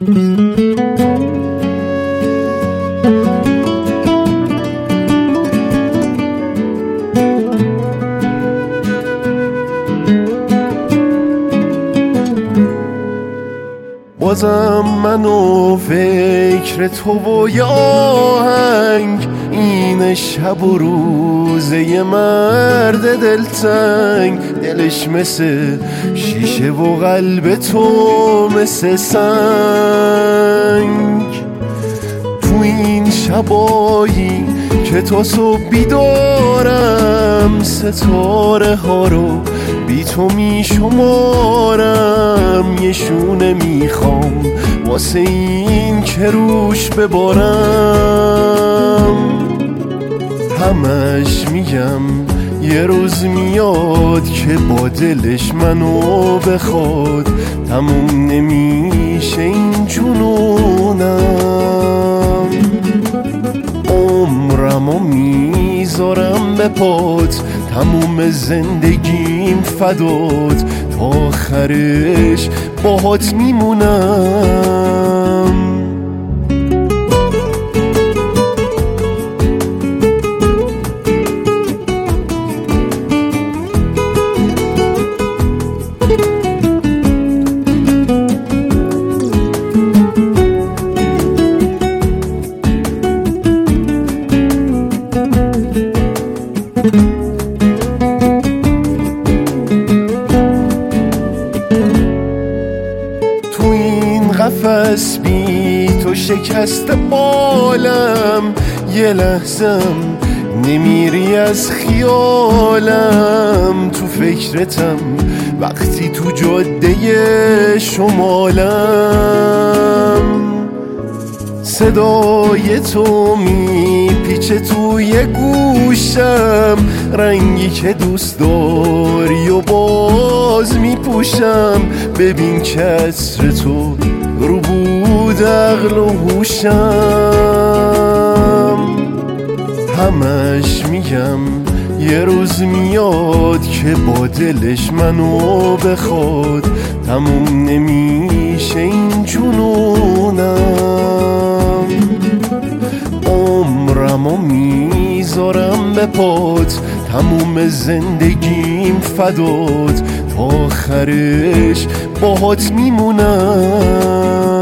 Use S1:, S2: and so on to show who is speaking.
S1: بازم من و فکر تو و یاهنگ، این شب و روزه ی مرد دلتنگ، دلش مثل شیشه و قلب تو مثل سنگ. تو این شبایی که تو صبح بیدارم، ستاره ها رو بی تو می شمارم. یه شونه میخوام واسه این که روش ببارم. همش میگم یه روز میاد که با دلش منو بخواد، تموم نمیشه این جنونم. عمرمو میذارم به پات، تموم زندگیم فدات، تا آخرش باهات میمونم. تو این قفس بی تو شکست بالم، یه لحظم نمیری از خیالم. تو فکرتم وقتی تو جاده شمالم. صدای تو میپیچه توی گوشم، رنگی که دوست داری و باز میپوشم. ببین که عطر تو رو بود عقل و هوشم. همش میگم یه روز میاد که با دلش منو بخواد، تموم نمیشه این جنونم. عمرمو میذارم به پات، تموم زندگیم فدات، تا آخرش باهات میمونم.